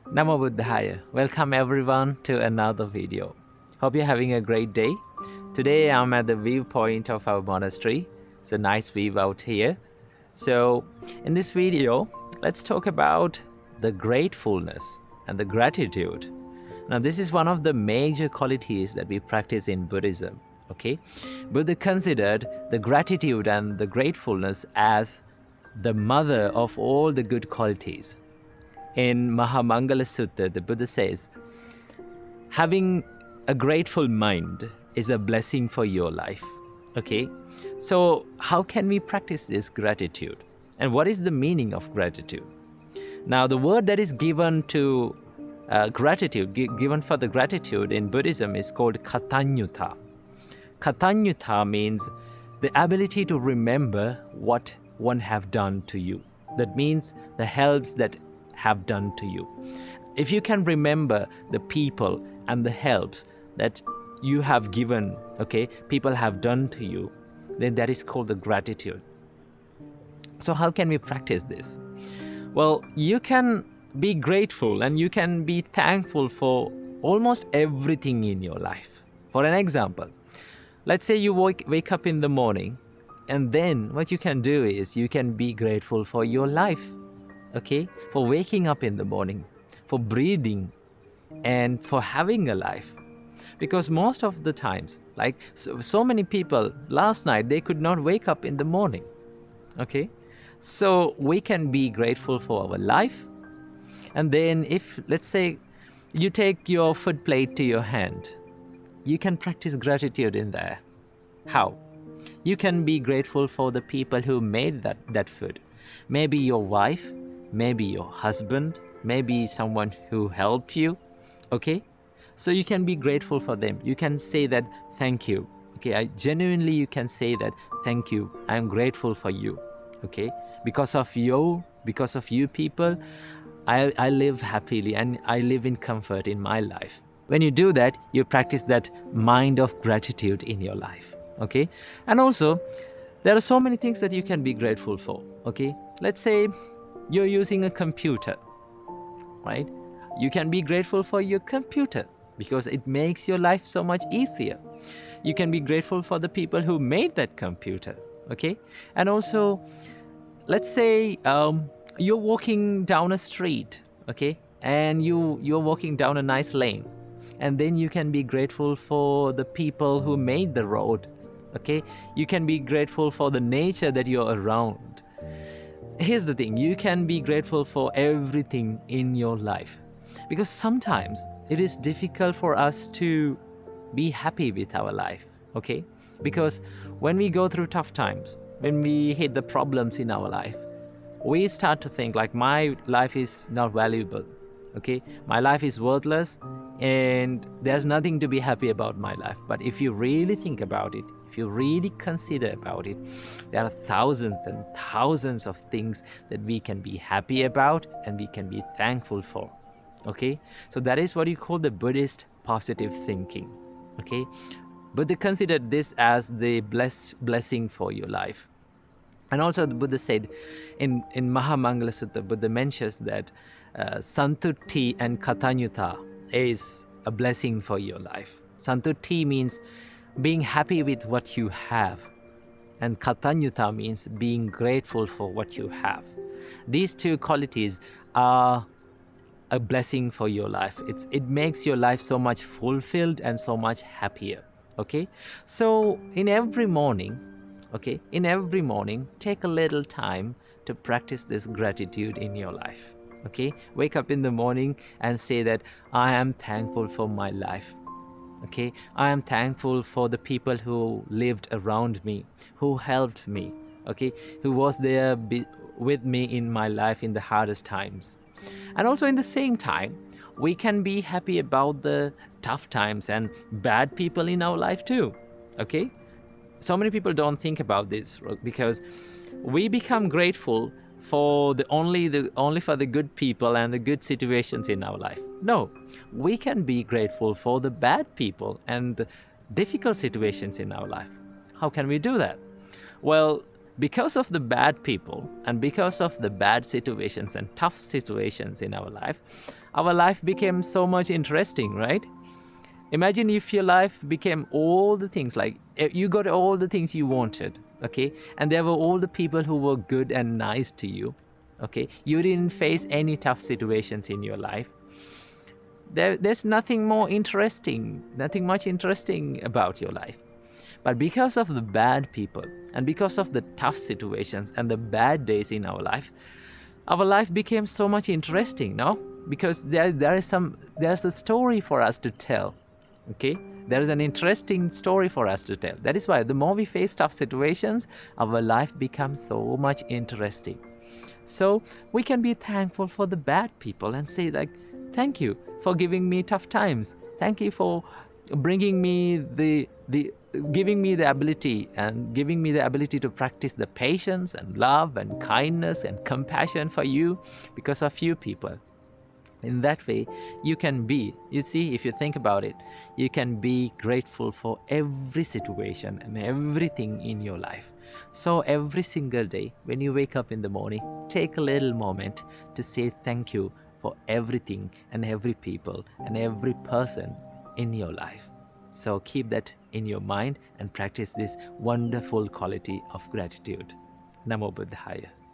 Namo Buddhaya. Welcome everyone to another video. Hope you're having a great day. Today I'm at the viewpoint of our monastery. It's a nice view out here. So in this video, let's talk about the gratefulness and the gratitude. Now this is one of the major qualities that we practice in Buddhism. Okay, Buddha considered the gratitude and the gratefulness as the mother of all the good qualities. In Mahamangala Sutta, the Buddha says, having a grateful mind is a blessing for your life. Okay, so how can we practice this gratitude? And what is the meaning of gratitude? Now, the word that is given to gratitude, given for the gratitude in Buddhism is called Katanyuta. Katanyuta means the ability to remember what one have done to you. That means the helps that have done to you. If you can remember the people and the helps that you have given, okay, people have done to you, then that is called the gratitude. So how can we practice this? Well, you can be grateful and you can be thankful for almost everything in your life. For an example, let's say you wake up in the morning, and then what you can do is you can be grateful for your life, okay? For waking up in the morning, for breathing, and for having a life. Because most of the times, like so many people, last night they could not wake up in the morning, okay? So we can be grateful for our life. And then if, let's say, you take your food plate to your hand, you can practice gratitude in there. How? You can be grateful for the people who made that food. Maybe your wife, maybe your husband, maybe someone who helped you, okay? So you can be grateful for them. You can say that, thank you, okay? Genuinely you can say that, thank you, I'm grateful for you, okay? Because of you people, I live happily and I live in comfort in my life. When you do that, you practice that mind of gratitude in your life, okay? And also, there are so many things that you can be grateful for, okay? Let's say you're using a computer, right? You can be grateful for your computer because it makes your life so much easier. You can be grateful for the people who made that computer, okay? And also, let's say you're walking down a street, okay? And you're walking down a nice lane. And then you can be grateful for the people who made the road, okay? You can be grateful for the nature that you're around. Here's the thing, you can be grateful for everything in your life. Because sometimes it is difficult for us to be happy with our life, okay? Because when we go through tough times, when we hit the problems in our life, we start to think like, my life is not valuable, okay? My life is worthless and there's nothing to be happy about my life. But if you really think about it, if you really consider about it, there are thousands and thousands of things that we can be happy about and we can be thankful for, okay? So that is what you call the Buddhist positive thinking, okay? Buddha considered this as the blessing for your life. And also the Buddha said in Mahamangala Sutta, Buddha mentions that Santutti and Katanyuta is a blessing for your life. Santutti means being happy with what you have. And Katanyuta means being grateful for what you have. These two qualities are a blessing for your life. It makes your life so much fulfilled and so much happier, okay? So in every morning, okay, in every morning, take a little time to practice this gratitude in your life, okay? Wake up in the morning and say that I am thankful for my life, okay? I am thankful for the people who lived around me, who helped me, okay? Who was there with me in my life in the hardest times. And also in the same time, we can be happy about the tough times and bad people in our life too, okay? So many people don't think about this because we become grateful for only for the good people and the good situations in our life. No, we can be grateful for the bad people and difficult situations in our life. How can we do that? Well, because of the bad people and because of the bad situations and tough situations in our life, our life became so much interesting, right? Imagine if your life became all the things, like you got all the things you wanted, okay? And there were all the people who were good and nice to you, okay? You didn't face any tough situations in your life. There's nothing more interesting, nothing much interesting about your life. But because of the bad people and because of the tough situations and the bad days in our life became so much interesting, no? Because there's a story for us to tell, okay? There is an interesting story for us to tell. That is why the more we face tough situations, our life becomes so much interesting. So we can be thankful for the bad people and say, like, thank you for giving me tough times. Thank you for bringing me giving me the ability and giving me the ability to practice the patience and love and kindness and compassion for you because of you people. In that way, you can be, you see, if you think about it, you can be grateful for every situation and everything in your life. So every single day, when you wake up in the morning, take a little moment to say thank you for everything and every people and every person in your life. So keep that in your mind and practice this wonderful quality of gratitude. Namo Buddhaya.